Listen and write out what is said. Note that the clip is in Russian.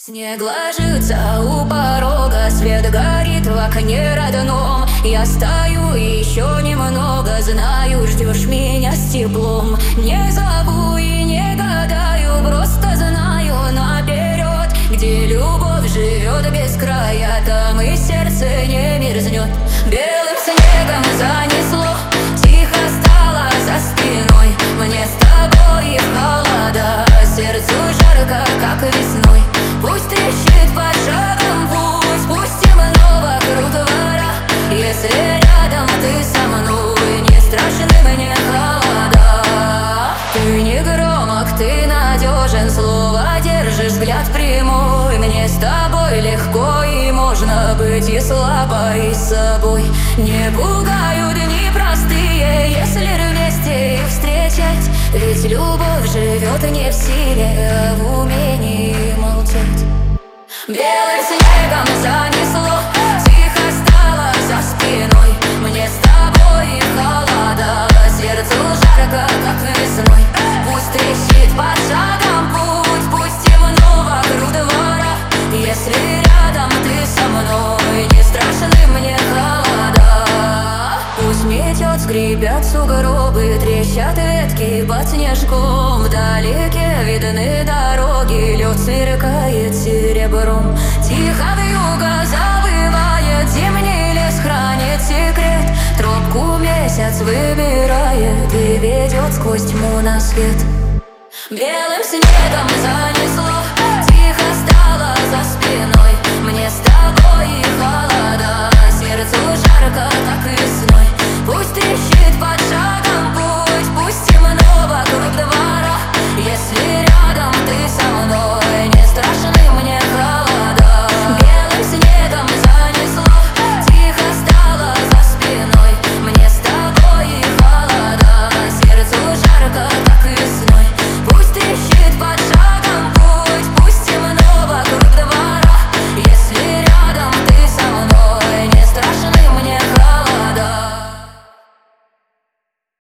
Снег ложится у порога, свет горит в окне родном. Я стою и еще немного, знаю, ждешь меня с теплом. Не зову и не гадаю, просто знаю наперед, где любовь живет без края, там и сердце не мерзнет. Белым снегом занесло, тихо стало за спиной. Мне с тобой в холода, сердцу жарко, как весной. Пусть трещит под шагом путь, спустим вокруг двора. Если рядом ты со мной, не страшны мне холода. Ты не громок, ты надежен, слово держишь, взгляд прямой. Мне с тобой легко, и можно быть и слабой, и с собой. Не пугают дни простые, если вместе их встречать. Ведь любовь живет не в силе, а в умении молчать. Белым снегом занесло, тихо стало за спиной. Мне с тобой холода, сердцу жарко, как весной. Пусть трещит под шагом путь, пустим вокруг двора. Если рядом ты со мной, не страшны мне холода. Пусть метет, скрипят сугробы, трещат ветки под снежком. Вдалеке видны дороги, лед сверкает серебром. Тихо вьюга завывает, зимний лес хранит секрет. Тропку месяц выбирает и ведет сквозь тьму на свет. Белым снегом занесло,